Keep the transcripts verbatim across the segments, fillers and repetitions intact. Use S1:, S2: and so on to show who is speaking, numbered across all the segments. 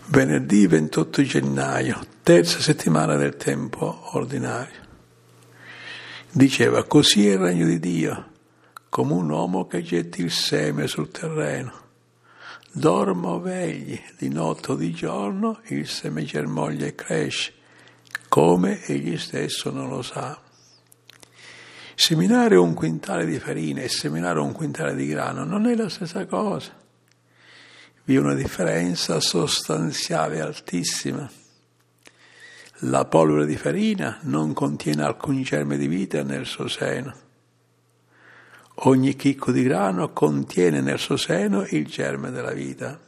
S1: Venerdì ventotto gennaio, terza settimana del tempo ordinario. Diceva, così è il regno di Dio, come un uomo che getti il seme sul terreno. Dorma o vegli, di notte o di giorno, il seme germoglia e cresce, come egli stesso non lo sa. Seminare un quintale di farina e seminare un quintale di grano non è la stessa cosa. Vi è una differenza sostanziale altissima. La polvere di farina non contiene alcun germe di vita nel suo seno. Ogni chicco di grano contiene nel suo seno il germe della vita.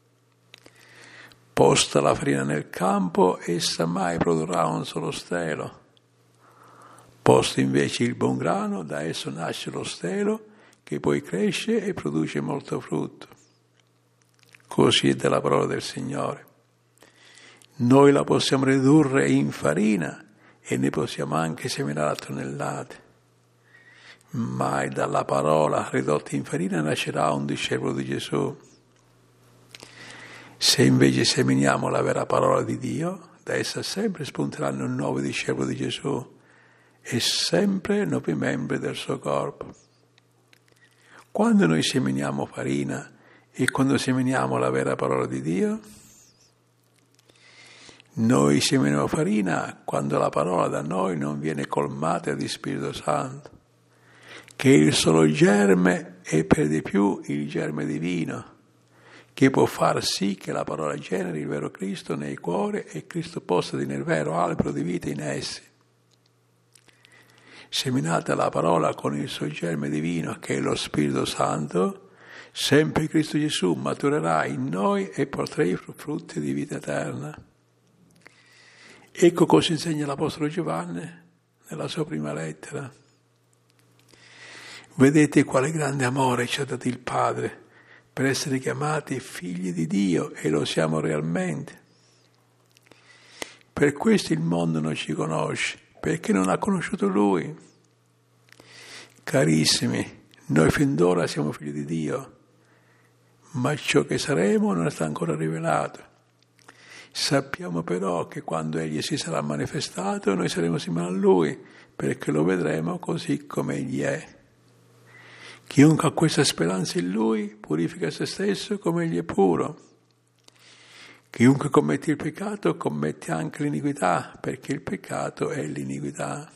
S1: Posta la farina nel campo, essa mai produrrà un solo stelo. Posto invece il buon grano, da esso nasce lo stelo, che poi cresce e produce molto frutto. Così è della parola del Signore. Noi la possiamo ridurre in farina e ne possiamo anche seminare a tonnellate. Mai dalla parola ridotta in farina nascerà un discepolo di Gesù. Se invece seminiamo la vera parola di Dio, da essa sempre spunteranno nuovi discepoli di Gesù e sempre nuovi membri del suo corpo. Quando noi seminiamo farina e quando seminiamo la vera parola di Dio, noi seminiamo farina quando la parola da noi non viene colmata di Spirito Santo, che è il solo germe e per di più il germe divino, che può far sì che la parola generi il vero Cristo nei cuori e Cristo possa tenere il vero albero di vita in essi. Seminate la parola con il suo germe divino, che è lo Spirito Santo, sempre Cristo Gesù maturerà in noi e porterà frutti di vita eterna. Ecco cosa insegna l'Apostolo Giovanni nella sua prima lettera. Vedete quale grande amore ci ha dato il Padre per essere chiamati figli di Dio, e lo siamo realmente. Per questo il mondo non ci conosce, perché non ha conosciuto Lui. Carissimi, noi fin d'ora siamo figli di Dio, ma ciò che saremo non è stato ancora rivelato. Sappiamo però che quando Egli si sarà manifestato noi saremo simili a Lui, perché lo vedremo così come Egli è. Chiunque ha questa speranza in Lui purifica se stesso come Egli è puro. Chiunque commette il peccato commette anche l'iniquità, perché il peccato è l'iniquità.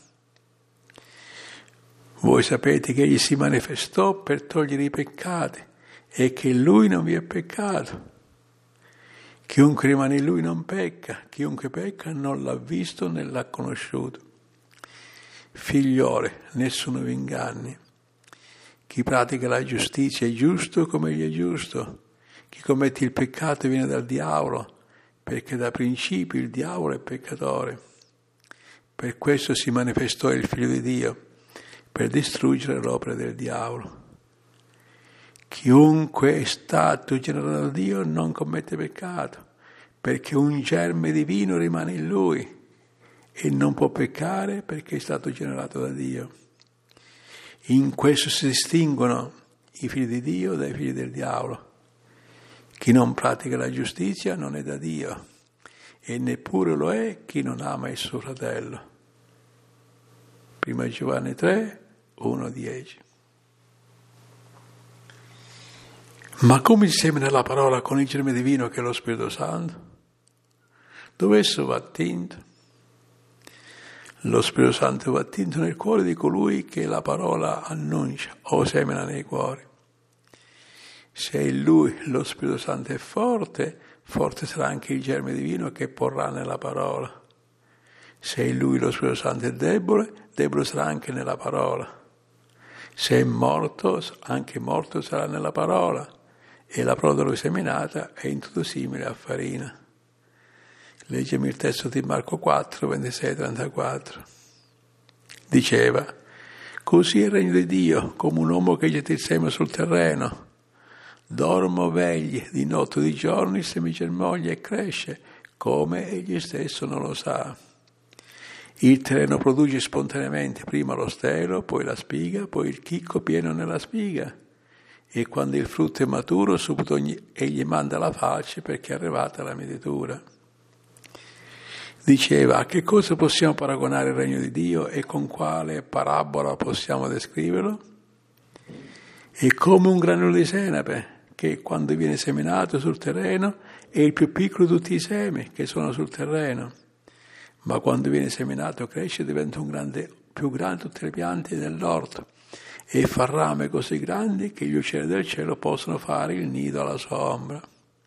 S1: Voi sapete che Egli si manifestò per togliere i peccati e che in Lui non vi è peccato. Chiunque rimane in Lui non pecca, chiunque pecca non l'ha visto né l'ha conosciuto. Figlioli, nessuno vi inganni. Chi pratica la giustizia è giusto come Egli è giusto. Chi commette il peccato viene dal diavolo, perché da principio il diavolo è peccatore. Per questo si manifestò il Figlio di Dio, per distruggere l'opera del diavolo. Chiunque è stato generato da Dio non commette peccato, perché un germe divino rimane in lui e non può peccare perché è stato generato da Dio. In questo si distinguono i figli di Dio dai figli del diavolo. Chi non pratica la giustizia non è da Dio, e neppure lo è chi non ama il suo fratello. Prima Giovanni tre, uno dieci. Ma come si semina la parola con il germe divino che è lo Spirito Santo? Dove esso va attinto? Lo Spirito Santo va attinto nel cuore di colui che la parola annuncia o semina nei cuori. Se in lui lo Spirito Santo è forte, forte sarà anche il germe divino che porrà nella parola. Se in lui lo Spirito Santo è debole, debole sarà anche nella parola. Se è morto, anche morto sarà nella parola. E la parola da lui seminata è in tutto simile a farina. Leggimi il testo di Marco quattro, ventisei trentaquattro. Diceva, così è il regno di Dio, come un uomo che getta il seme sul terreno. Dormo vegli, di notte o di giorno il seme germoglia e cresce, come egli stesso non lo sa. Il terreno produce spontaneamente prima lo stelo, poi la spiga, poi il chicco pieno nella spiga. e quando il frutto è maturo subito egli manda la falce perché è arrivata la mietitura. Diceva: a che cosa possiamo paragonare il regno di Dio e con quale parabola possiamo descriverlo? È come un granello di senape che quando viene seminato sul terreno è il più piccolo di tutti i semi che sono sul terreno, ma quando viene seminato cresce e diventa un grande, più grande di tutte le piante dell'orto e fa rame così grandi che gli uccelli del cielo possono fare il nido alla sua ombra.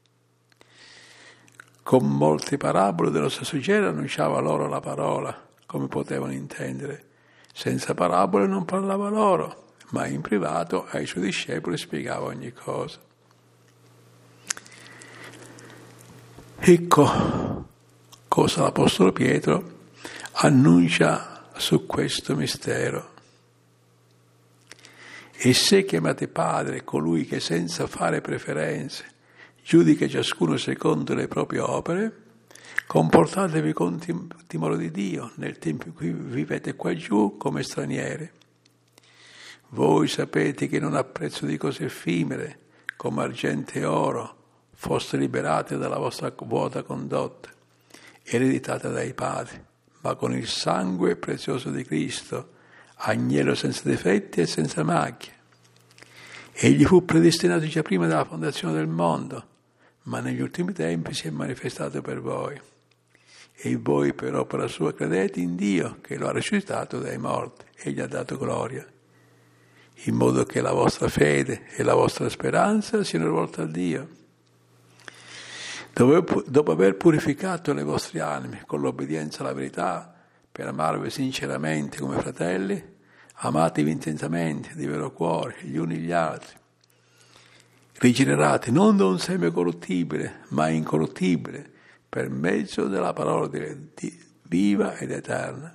S1: Con molte parabole dello stesso genere annunciava loro la parola, come potevano intendere. Senza parabole non parlava loro, ma in privato ai suoi discepoli spiegava ogni cosa. Ecco cosa l'Apostolo Pietro annuncia su questo mistero. E se chiamate Padre colui che senza fare preferenze giudica ciascuno secondo le proprie opere, comportatevi con timore di Dio nel tempo in cui vivete qua giù come stranieri. Voi sapete che non a prezzo di cose effimere, come argento e oro, foste liberate dalla vostra vuota condotta, ereditata dai padri, ma con il sangue prezioso di Cristo, agnello senza difetti e senza macchie. Egli fu predestinato già prima della fondazione del mondo, ma negli ultimi tempi si è manifestato per voi. E voi per opera sua credete in Dio, che lo ha risuscitato dai morti e gli ha dato gloria, in modo che la vostra fede e la vostra speranza siano rivolte a Dio. Dopo aver purificato le vostre anime con l'obbedienza alla verità, per amarvi sinceramente come fratelli, amatevi intensamente, di vero cuore, gli uni gli altri. Rigenerati non da un seme corruttibile, ma incorruttibile, per mezzo della parola di, di, viva ed eterna.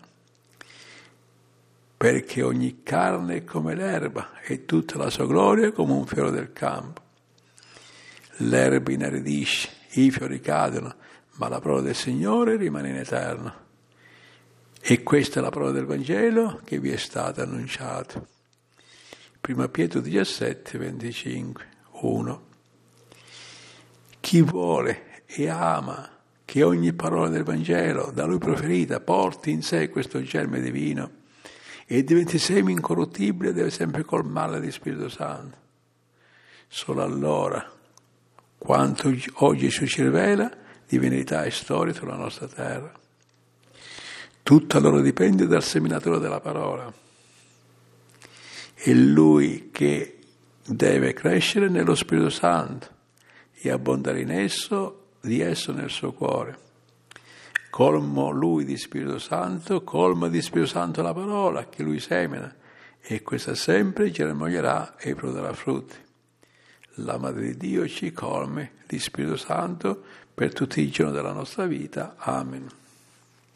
S1: Perché ogni carne è come l'erba e tutta la sua gloria come un fiore del campo. L'erba inaridisce, i fiori cadono, ma la parola del Signore rimane in eterno. E questa è la parola del Vangelo che vi è stata annunciata. Prima Pietro diciassette, venticinque. uno. Chi vuole e ama che ogni parola del Vangelo da lui proferita porti in sé questo germe divino e diventi semi incorruttibile, deve sempre colmarla di Spirito Santo. Solo allora, quanto oggi ci rivela di verità e storia sulla nostra terra. Tutto allora dipende dal seminatore della parola. È lui che deve crescere nello Spirito Santo e abbondare in esso, di esso nel suo cuore. Colmo lui di Spirito Santo, colma di Spirito Santo la parola che lui semina, e questa sempre germoglierà e produrrà frutti. La Madre di Dio ci colme di Spirito Santo per tutti i giorni della nostra vita. Amen.